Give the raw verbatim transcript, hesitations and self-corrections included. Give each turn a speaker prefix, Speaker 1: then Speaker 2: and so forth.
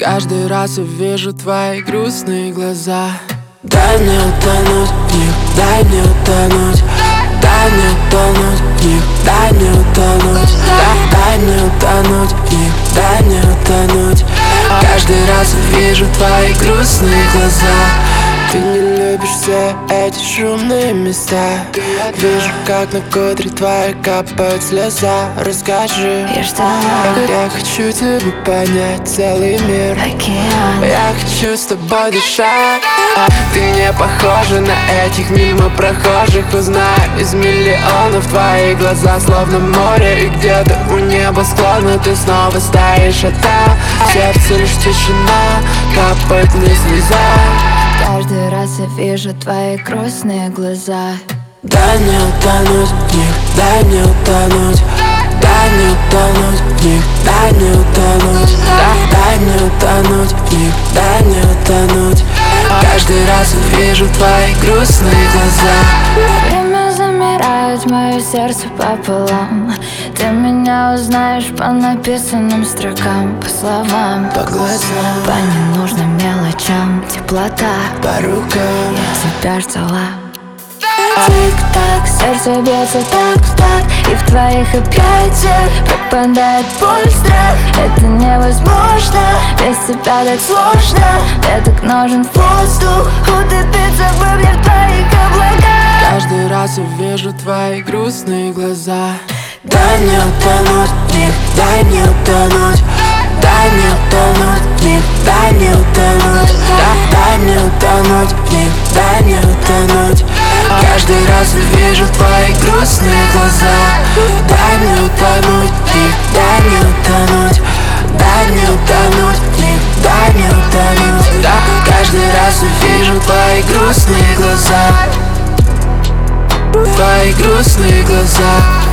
Speaker 1: Каждый раз я вижу твои грустные глаза. Дай мне утонуть в них, дай мне утонуть. Дай мне утонуть в них, дай мне утонуть. Дай мне утонуть в них, дай мне утонуть. Каждый раз я вижу твои грустные глаза. Ты не любишь все эти шумные места. Вижу, как на кудре твоей капает слеза. Расскажи,
Speaker 2: Я ждала,
Speaker 1: я хочу тебя понять, целый мир.
Speaker 2: океан.
Speaker 1: Я хочу с тобой дышать. Ты не похожа на этих мимо прохожих. Узнаю из миллионов твои глаза, словно море. И где-то у небосклона ты снова стоишь, а там в сердце лишь тишина, капает мне слеза.
Speaker 2: Каждый раз я вижу твои грустные глаза.
Speaker 1: Дай мне утонуть в них, дай мне утонуть. Дай мне утонуть в них, дай мне утонуть. Дай мне утонуть в них, дай мне утонуть. Каждый раз я вижу твои грустные глаза.
Speaker 2: Время замирает, мое сердце пополам. Ты меня узнаешь по написанным строкам, по словам,
Speaker 1: По глазам,
Speaker 2: по ненужным мелочам. Теплота,
Speaker 1: по рукам.
Speaker 2: я тебя ждала. Тик-так, сердце бьется так-так, и в твоих объятиях попадает боль, страх. Это невозможно, без тебя так сложно. Мне так нужен воздух, утопиться бы мне в твоих облаках.
Speaker 1: Каждый раз я вижу твои грустные глаза. Дай мне утонуть в них, дай мне утонуть. Дай мне утонуть в них, дай мне утонуть. Дай мне утонуть в них, дай мне утонуть. Каждый раз я вижу твои грустные глаза. Дай мне утонуть в них, дай мне утонуть. Дай мне утонуть в них, дай мне утонуть. Каждый раз я вижу твои грустные глаза. Твои грустные глаза.